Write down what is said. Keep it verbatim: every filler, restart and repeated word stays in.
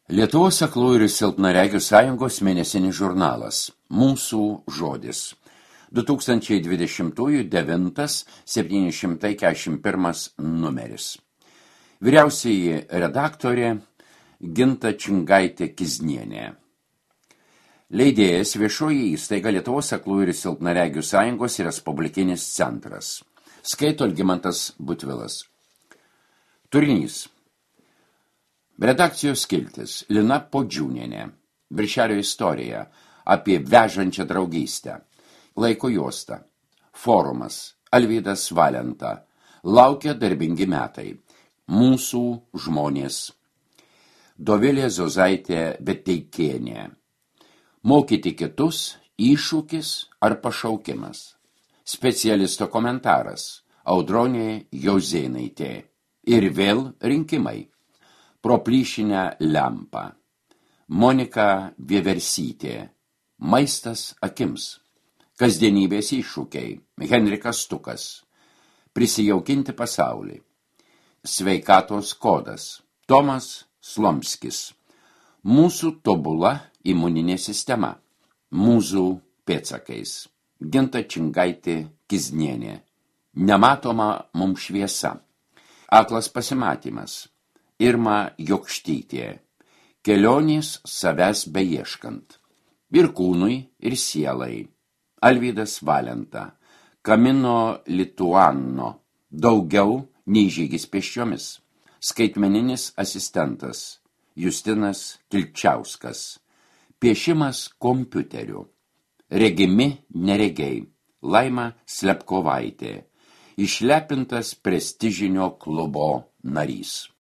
Lietuvos aklųjų ir silpnaregių sąjungos mėnesinis žurnalas Mūsų žodis. du tūkstančiai dvidešimtųjų devintas septyni šimtai keturiasdešimt pirmas numeris. Vyriausioji redaktorė Ginta Čingaitė Kiznienė. Leidėjas viešoji įstaiga Lietuvos aklųjų ir silpnaregių sąjungos ir Respublikinis centras. Skaito Algimantas Butvilas. Turinys. Redakcijos skiltis Lina Podžiūnienė. Birželio istorija apie vežančią draugystę. Laiko juosta. Forumas Alvydas Valenta. Laukia darbingi metai. Mūsų žmonės. Dovilė Zozaitė Beteikienė. Mokyti kitus iššūkis ar pašaukimas. Specialisto komentaras Audronė Jozėnaitė. Ir vėl rinkimai. Pro plyšinę lempą. Monika Vieversytė. Maistas akims. Kasdienybės iššūkiai. Henrikas Stukas. Prisijaukinti pasaulį. Sveikatos kodas. Tomas Slomskis. Mūsų tobula imuninė sistema. Mūzų pėdsakais. Ginta Čingaitė Kiznienė. Nematoma mums šviesa. Aklas pasimatymas. Irma Jokštytė. Kelionės savęs beieškant. Ir kūnui, ir sielai. Alvydas Valenta. Kamino Lituano. Daugiau nei žygis pėsčiomis. Skaitmeninis asistentas. Justinas Kilčiauskas. Piešimas kompiuteriu. Regimi neregiai. Laima Slepkovaitė. Išlepintas prestižinio klubo narys.